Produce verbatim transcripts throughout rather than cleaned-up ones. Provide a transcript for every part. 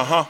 Uh-huh.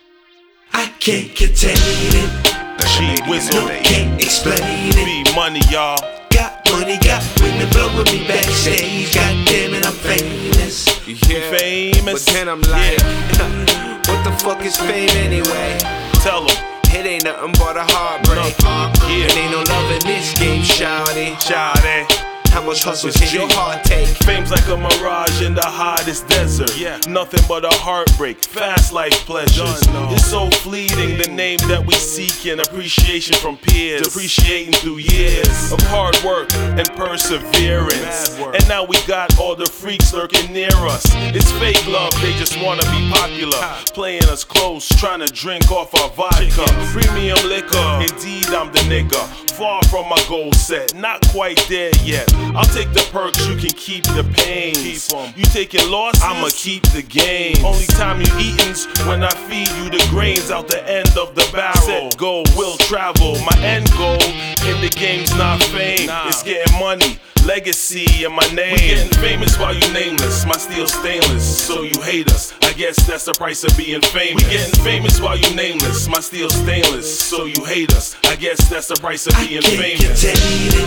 I can't contain it. G-Wizzle, no, can't explain it. Be money, y'all. Got money, got women blowing me backstage. God damn it, I'm famous. Yeah, famous. But then I'm like, yeah. What the fuck is fame anyway? Tell them. It ain't nothing but a heartbreak. No. Yeah. It ain't no love in this game, shawty. Shawty. How much hustle can your heart take? Fame's like a mirage in the hottest desert. Yeah. Nothing but a heartbreak, fast life pleasures. It's so fleeting, the name that we seek in appreciation from peers. Depreciating through years of hard work and perseverance. And now we got all the freaks lurking near us. It's fake love, they just wanna be popular. Playing us close, trying to drink off our vodka. Premium liquor, indeed I'm the nigga. Far from my goal set, not quite there yet. I'll take the perks, you can keep the pains. You taking losses, I'ma keep the gains. Only time you eatin's when I feed you the grains out the end of the barrel. Set goal will travel, my end goal in the game's not fame. It's getting money, legacy in my name. We getting famous while you nameless, my steel stainless, so you hate us. I guess that's the price of being famous. We getting famous while you nameless, my steel stainless, so you hate us. I guess that's the price of being I can't famous. Contain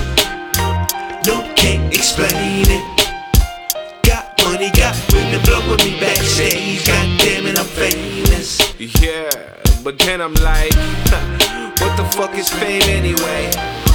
it. No, can't explain it. Got money, got women blowing me backstage. God damn it, I'm famous. Yeah, but then I'm like, what the fuck is fame anyway?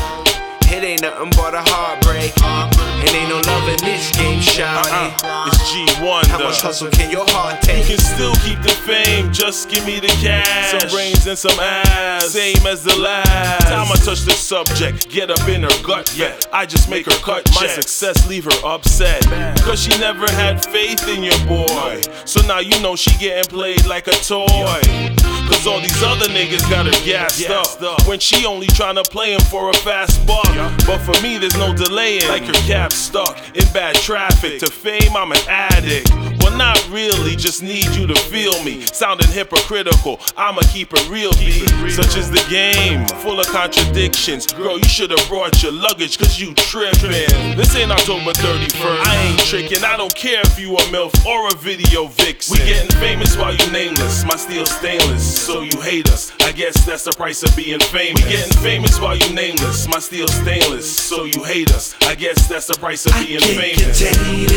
It ain't nothing but a heartbreak. It ain't no love in this game, shawty. Uh-uh. It's G one. How much hustle can your heart take? You can still keep the fame, just give me the cash. Some brains and some ass, same as the last time I touch the subject, get up in her gut. Yeah, I just make her cut. My success leave her upset, cause she never had faith in your boy. So now you know she getting played like a toy. Cause all these other niggas got her gassed up when she only tryna play him for a fast buck. But for me there's no delaying, like her cap stuck in bad traffic. To fame I'm an addict. Well not really, just need you to feel me. Sounding hypocritical, I'ma keep it real B. Such is the game, full of contradictions. Girl you should've brought your luggage cause you trippin'. This ain't October thirty-first, I ain't trickin'. I don't care if you a MILF or a video vixen. We getting famous while you nameless, my steel stainless, so you hate us. I guess that's the price of being famous. We getting famous while you nameless, my steel stainless, so you hate us. I guess that's the price of being I can't famous. Contain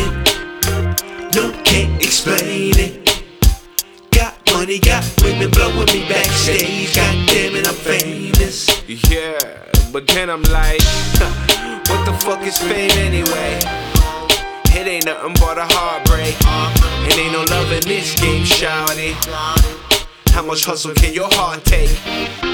it. No, can't explain it. Got money, got women blowing me backstage. God damn it, I'm famous. Yeah, but then I'm like, what the fuck is fame anyway? It ain't nothing but a heartbreak. It ain't no love in this game, shawty. How much hustle can your heart take?